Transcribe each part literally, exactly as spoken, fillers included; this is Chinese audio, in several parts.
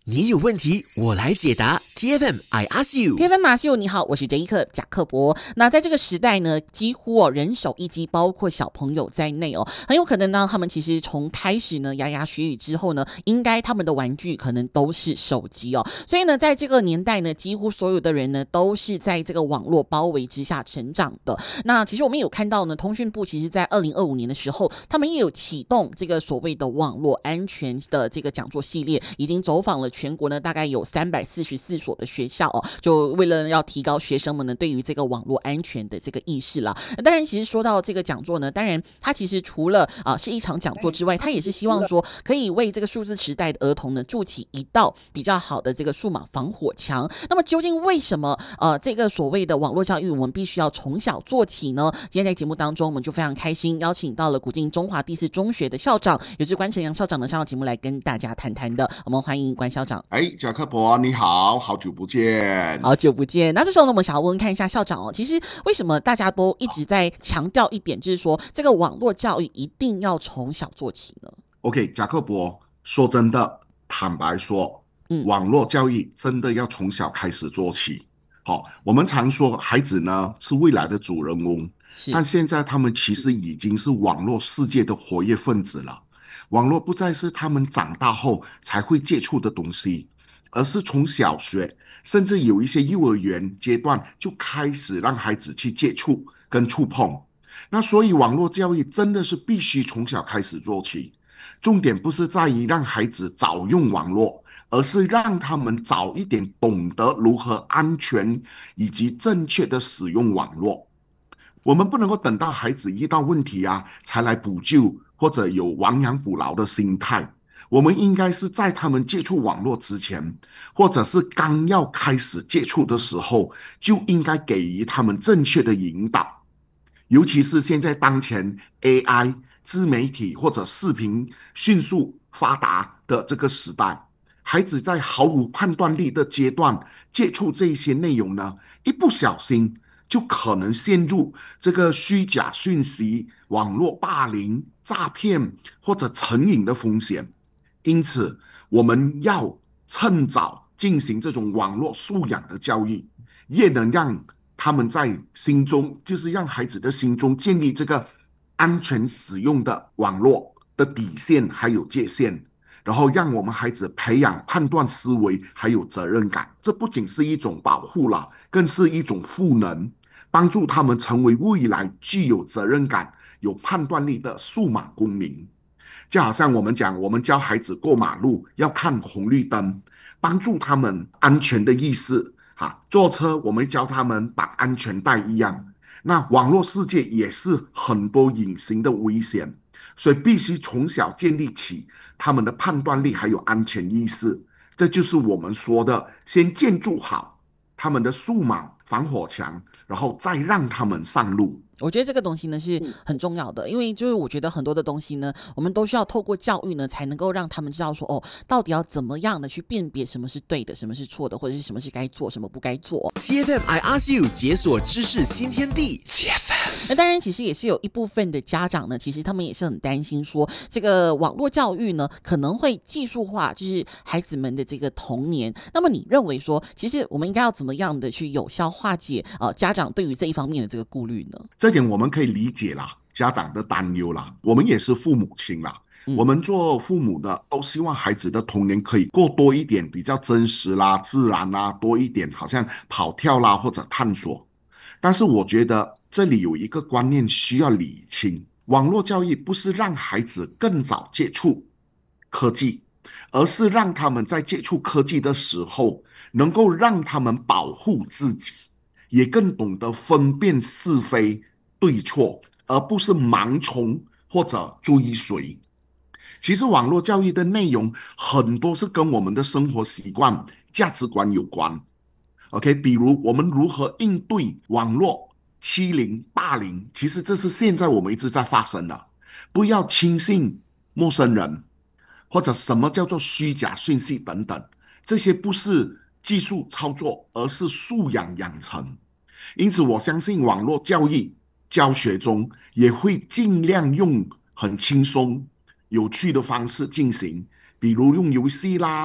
你有问题，我来解答。T F M I ask you。 T F M 马修，你好，我是这一刻贾克伯。那在这个时代呢，几乎哦人手一机，包括小朋友在内哦，很有可能呢，他们其实从开始呢牙牙学语之后呢，应该他们的玩具可能都是手机哦。所以呢，在这个年代呢，几乎所有的人呢都是在这个网络包围之下成长的。那其实我们有看到呢，通讯部其实在二零二五年的时候，他们也有启动这个所谓的网络安全的这个讲座系列，已经走访了全国呢大概有三百四十四所的学校哦，就为了要提高学生们呢对于这个网络安全的这个意识啦。当然，其实说到这个讲座呢，当然它其实除了啊、呃、是一场讲座之外，它也是希望说可以为这个数字时代的儿童呢筑起一道比较好的这个数码防火墙。那么究竟为什么呃这个所谓的网络教育我们必须要从小做起呢？今天在节目当中，我们就非常开心邀请到了古晋中华第四中学的校长，也就是关晨阳校长呢上到节目来跟大家谈谈的。我们欢迎关校长。 哎，贾克伯你好，好久不见， 好久不见。那这时候呢，我们想要问问看一下校长哦，其实为什么大家都一直在强调一点，就是说这个网络教育一定要从小做起呢 ？OK， 贾克伯说真的，坦白说， 嗯网络教育真的要从小开始做起。好，我们常说孩子呢是未来的主人翁， 是但现在他们其实已经是网络世界的活跃分子了。网络不再是他们长大后才会接触的东西，而是从小学甚至有一些幼儿园阶段就开始让孩子去接触跟触碰。那所以网络教育真的是必须从小开始做起，重点不是在于让孩子早用网络，而是让他们早一点懂得如何安全以及正确的使用网络。我们不能够等到孩子遇到问题啊才来补救，或者有亡羊补牢的心态。我们应该是在他们接触网络之前，或者是刚要开始接触的时候，就应该给予他们正确的引导。尤其是现在当前 A I 自媒体或者视频迅速发达的这个时代，孩子在毫无判断力的阶段接触这些内容呢，一不小心就可能陷入这个虚假讯息、网络霸凌、诈骗或者成瘾的风险。因此，我们要趁早进行这种网络素养的教育，也能让他们在心中，就是让孩子的心中建立这个安全使用的网络的底线还有界限，然后让我们孩子培养判断思维还有责任感。这不仅是一种保护了，更是一种赋能，帮助他们成为未来具有责任感、有判断力的数码公民。就好像我们讲，我们教孩子过马路要看红绿灯，帮助他们安全的意识。哈，坐车我们教他们绑安全带一样。那网络世界也是很多隐形的危险，所以必须从小建立起他们的判断力还有安全意识。这就是我们说的，先建筑好他们的数码防火墙，然后再让他们上路。 我觉得这个东西呢是很重要的，因为就是我觉得很多的东西呢，我们都需要透过教育呢，才能够让他们知道说，哦，到底要怎么样的去辨别什么是对的，什么是错的，或者是什么是该做，什么不该做。 T F M I ask you， 解锁知识新天地。T F M。 那当然，其实也是有一部分的家长呢，其实他们也是很担心说，这个网络教育呢可能会技术化，就是孩子们的这个童年。那么你认为说，其实我们应该要怎么样的去有效化解呃家长对于这一方面的这个顾虑呢？ 这点我们可以理解啦，家长的担忧啦，我们也是父母亲啦， 嗯、 我们做父母的都希望孩子的童年可以过多一点，比较真实啦、自然啦，多一点好像跑跳啦或者探索。但是我觉得这里有一个观念需要理清，网络教育不是让孩子更早接触科技，而是让他们在接触科技的时候，能够让他们保护自己，也更懂得分辨是非对错，而不是盲从或者追随。其实网络教育的内容很多是跟我们的生活习惯、价值观有关。OK， 比如我们如何应对网络欺凌、霸凌，其实这是现在我们一直在发生的。不要轻信陌生人，或者什么叫做虚假讯息等等，这些不是技术操作，而是素养养成。因此，我相信网络教育教学中也会尽量用很轻松、有趣的方式进行，比如用游戏啦、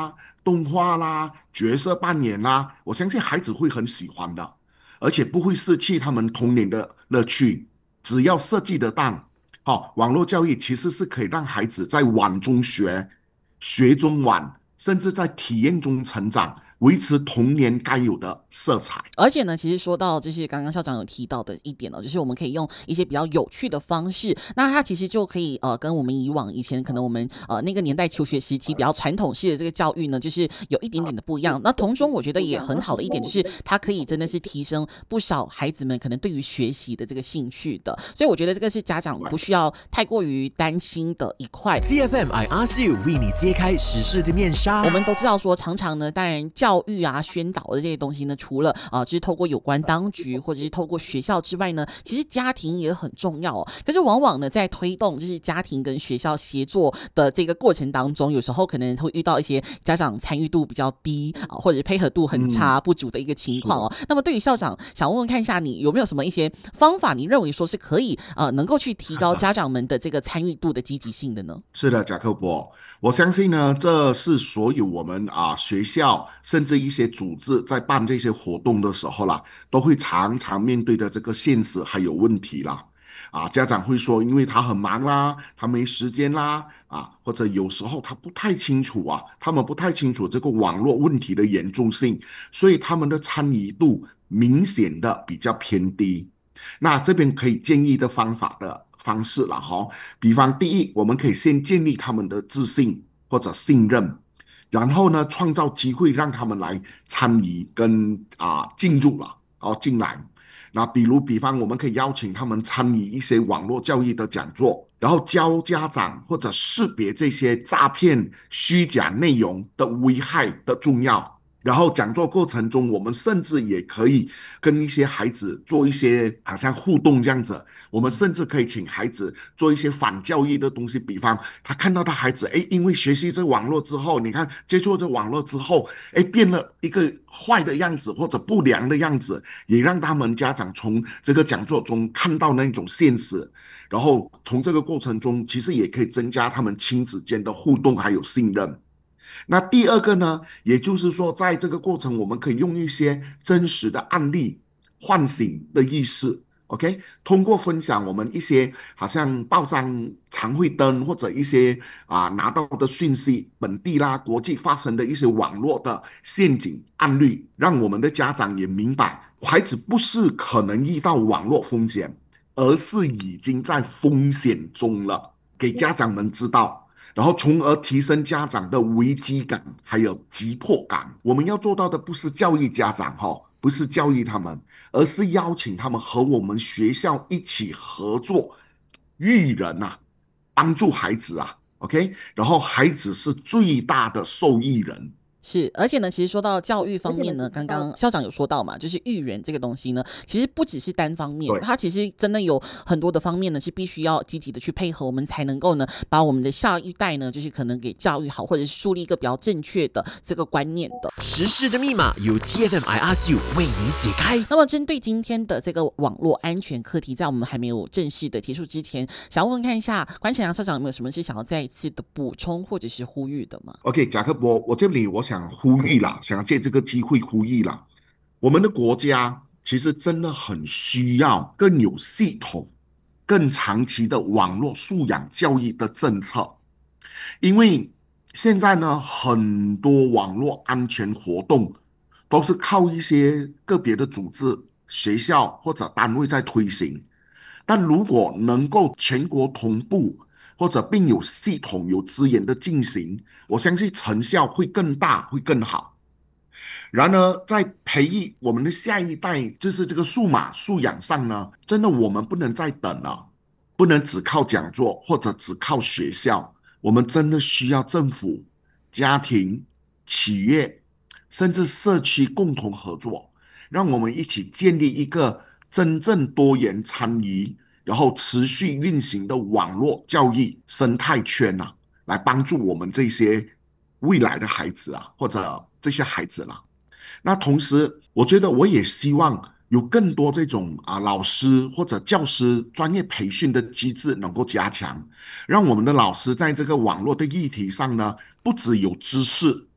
动画啦、角色扮演啦，我相信孩子会很喜欢的，而且不会失去他们童年的乐趣。只要设计得当，好、网络教育其实是可以让孩子在玩中学，学中玩，甚至在体验中成长，维持童年该有的色彩。 而且呢，其实说到就是刚刚校长有提到的一点哦，就是我们可以用一些比较有趣的方式，那它其实就可以呃跟我们以往以前可能我们呃那个年代求学时期比较传统式的这个教育呢，就是有一点点的不一样。那同中我觉得也很好的一点就是它可以真的是提升不少孩子们可能对于学习的这个兴趣的，所以我觉得这个是家长不需要太过于担心的一块。 C F M I Ask You 为你揭开时事的面纱。 我们都知道说，常常呢，当然教育啊、宣导的这些东西呢，除了啊、呃，就是透过有关当局或者是透过学校之外呢，其实家庭也很重要哦。可是往往呢，在推动就是家庭跟学校协作的这个过程当中，有时候可能会遇到一些家长参与度比较低啊，或者是配合度很差、不足的一个情况哦。那么对于校长，想问问看一下，你有没有什么一些方法，你认为说是可以呃能够去提高家长们的这个参与度的积极性的呢？ 是的，贾克伯，我相信呢，这是所有我们啊学校甚至一些组织在办这些活动的时候啦，都会常常面对的这个现实还有问题啦。啊，家长会说，因为他很忙啦，他没时间啦，啊，或者有时候他不太清楚啊，他们不太清楚这个网络问题的严重性，所以他们的参与度明显的比较偏低。那这边可以建议的方法的方式了哈，比方第一，我们可以先建立他们的自信或者信任，然后呢，创造机会让他们来参与跟啊进入了哦进来。那比如，比方我们可以邀请他们参与一些网络教育的讲座，然后教家长或者识别这些诈骗、虚假内容的危害的重要。然后讲座过程中，我们甚至也可以跟一些孩子做一些好像互动这样子。我们甚至可以请孩子做一些反教育的东西，比方他看到他孩子，哎，因为学习这网络之后，你看接触这网络之后，哎，变了一个坏的样子或者不良的样子，也让他们家长从这个讲座中看到那种现实。然后从这个过程中，其实也可以增加他们亲子间的互动还有信任。那第二个呢，也就是说，在这个过程，我们可以用一些真实的案例唤醒的意识 ，OK？ 通过分享我们一些好像报章常会登或者一些啊拿到的讯息，本地啦、国际发生的一些网络的陷阱案例，让我们的家长也明白，孩子不是可能遇到网络风险，而是已经在风险中了，给家长们知道。然后从而提升家长的危机感还有急迫感。我们要做到的不是教育家长哈，不是教育他们，而是邀请他们和我们学校一起合作，育人啊，帮助孩子啊 ，OK？ 然后孩子是最大的受益人。 是，而且呢，其实说到教育方面呢，刚刚校长有说到嘛，就是育人这个东西呢，其实不只是单方面，它其实真的有很多的方面呢，是必须要积极的去配合，我们才能够呢，把我们的下一代呢，就是可能给教育好，或者是树立一个比较正确的这个观念的。 时事的密码由 T F M I Ask You 为你解开。 那么针对今天的这个网络安全课题，在我们还没有正式的结束之前，想要问看一下关晨阳校长有没有什么是想要再一次的补充或者是呼吁的吗 ？OK， 贾克伯，我这里我想呼吁啦，想借这个机会呼吁啦，我们的国家其实真的很需要更有系统、更长期的网络素养教育的政策，因为现在呢，很多网络安全活动都是靠一些个别的组织、学校或者单位在推行，但如果能够全国同步，或者并有系统、有资源的进行，我相信成效会更大，会更好。然而，在培育我们的下一代，就是这个数码素养上呢，真的我们不能再等了，不能只靠讲座或者只靠学校，我们真的需要政府、家庭、企业，甚至社区共同合作，让我们一起建立一个真正多元参与，然后持续运行的网络教育生态圈啊，来帮助我们这些未来的孩子啊，或者这些孩子啦。那同时，我觉得我也希望有更多这种啊老师或者教师专业培训的机制能够加强，让我们的老师在这个网络的议题上呢，不只有知识，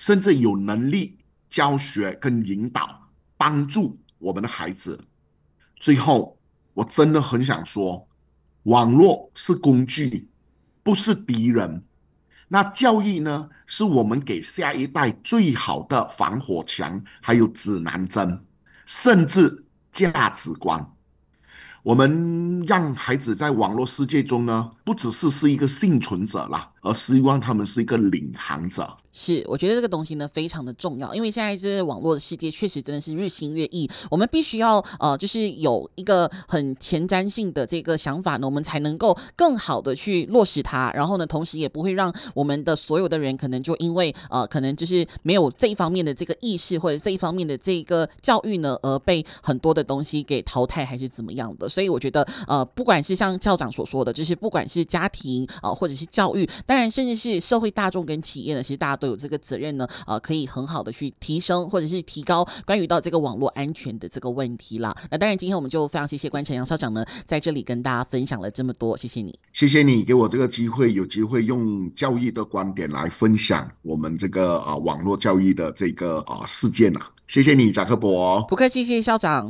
甚至有能力教学跟引导，帮助我们的孩子。最后，我真的很想说，网络是工具，不是敌人。那教育呢，是我们给下一代最好的防火墙，还有指南针，甚至价值观。我们让孩子在网络世界中呢，不只是是一个幸存者啦，而希望他们是一个领航者。 是，我觉得这个东西呢非常的重要，因为现在这网络的世界确实真的是日新月异，我们必须要呃，就是有一个很前瞻性的这个想法呢，我们才能够更好的去落实它，然后呢，同时也不会让我们的所有的人可能就因为呃，可能就是没有这一方面的这个意识或者这一方面的这个教育呢，而被很多的东西给淘汰还是怎么样的。所以我觉得呃，不管是像校长所说的，就是不管是家庭呃，或者是教育，当然甚至是社会大众跟企业呢，其实大家都有这个责任呢，呃，可以很好的去提升或者是提高关于到这个网络安全的这个问题啦。那当然，今天我们就非常谢谢关晨阳校长呢，在这里跟大家分享了这么多，谢谢你。 谢谢你给我这个机会，有机会用教育的观点来分享我们这个啊、呃、网络教育的这个啊、呃、事件啊，谢谢你，扎克伯。 不客气，谢谢校长。